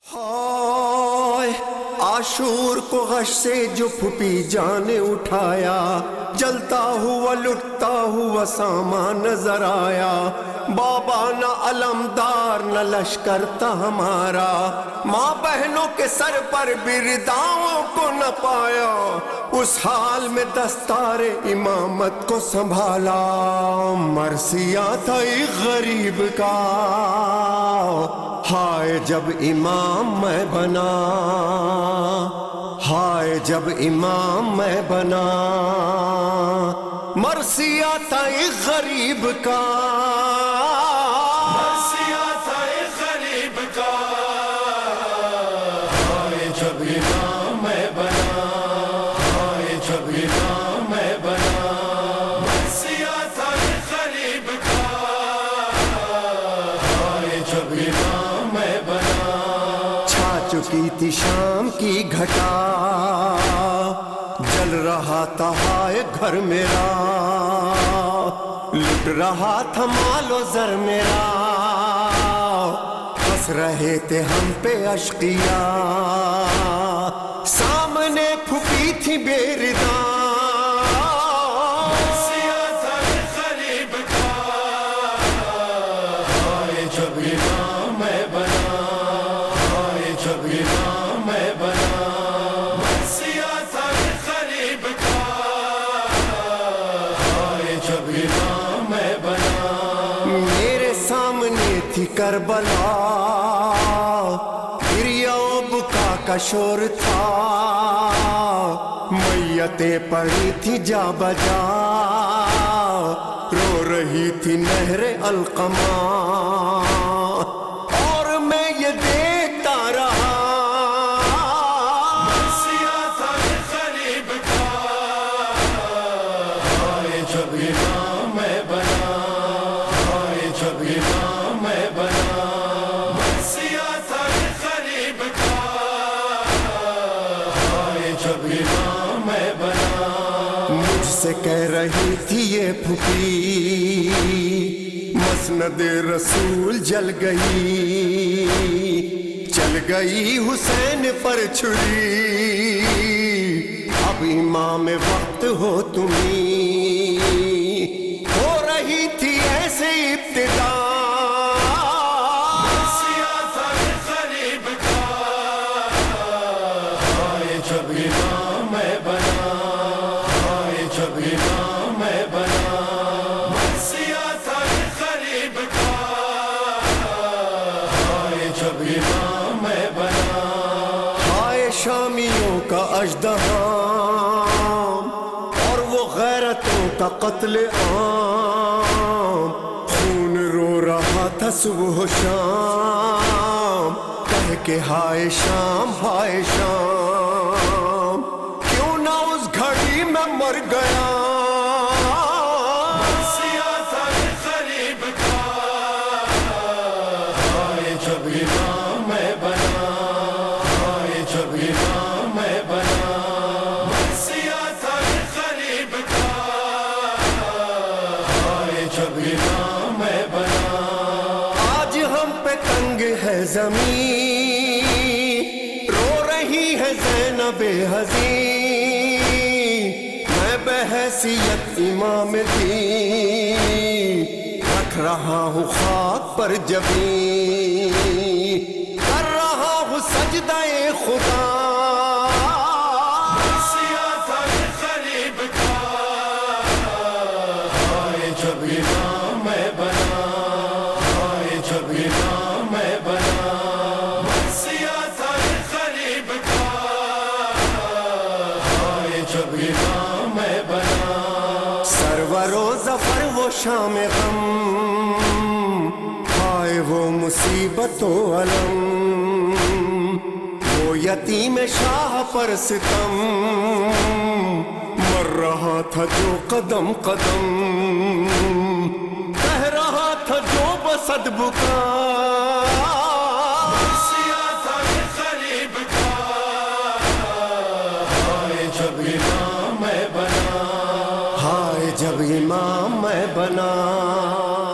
ہائے عاشور کو غش سے جو پھپی جان اٹھایا، جلتا ہوا لٹتا ہوا سامان نظر آیا، بابا نہ علمدار نہ لشکر تھا ہمارا، ماں بہنوں کے سر پر بھی رداؤں کو نہ پایا، اس حال میں دستار امامت کو سنبھالا، مرثیہ تھا ایک غریب کا، ہائے جب امام میں بنا، ہائے جب امام میں بنا، مرثیہ تھا ایک غریب کا، مرثیہ تھا ایک غریب کا، ہائے جب امام میں بنا، ہائے جب امام میں بنا، مرثیہ تھا ایک غریب کا، ہائے جب امام میں بنا، چھا چکی تھی شام کی گھٹا، جل رہا تھا ہائے گھر میرا، لٹ رہا تھا مال و زر میرا، ہنس رہے تھے ہم پہ اشقیاء، سامنے پھوپھی تھی بے ردا، مرثیہ تھا ایک غریب کا، ہائے جب امام میں بنا، ہائے جب امام میں بنا، مرثیہ تھا ایک غریب کا، ہائے جب امام میں بنا، میرے سامنے تھی کربلا، گریہ و بکا کا شور تھا، میتیں پڑی تھی جا بجا، رو رہی تھی نہر القمہ، اور میں یہ دیکھتا رہا، مرثیہ تھا ایک غریب کا، ہائے جب امام میں بنا، ہائے جب امام میں بنا، مرثیہ تھا ایک غریب کا، ہائے جب امام میں بنا، مجھ سے کہہ رہی تھی یہ پھوپھی، مسند رسول جل گئی، چل گئی حسین پر چھری، اب امام وقت ہو تمہیں، ہو رہی تھی ایسے ابتدا، مرثیہ تھا ایک غریب کا، ہائے جب امام میں بنا، ہائے جب امام میں بنا، مرثیہ تھا ایک غریب کا، ہائے جب امام میں بنا، ہائے شامیوں کا اژدہا اور وہ غیرتوں کا قتل عام، خون رو رہا تھا صبح و شام، کہہ کے ہائے شام ہائے شام، کیوں نہ اس گھڑی میں مر گیا، مرثیہ تھا ایک غریب کا، ہائے جب امام میں بنا، ہائے جب امام میں بنا، مرثیہ تھا ایک غریب کا، ہائے جب امام میں بنا، آج ہم پہ تنگ ہے زمین، رو رہی ہے زینب حزین، میں بحیثیت امام دین رکھ رہا ہوں خاک پر جبین، کر رہا ہوں سجدہ خدا، مرثیہ تھا ایک غریب کا، ہائے جب امام میں بنا، ہائے جب امام میں بنا، مرثیہ تھا ایک غریب کا، ہائے جب امام میں بنا، سرور و ظفر وہ شام غم، ہائے وہ مصیبت و علم، وہ یتیم شاہ پر ستم، مر رہا تھا جو قدم قدم، کہہ رہا تھا جو بصد بکا، مرثیہ تھا ایک غریب کا، ہائے جب امام میں بنا، ہائے جب امام میں بنا۔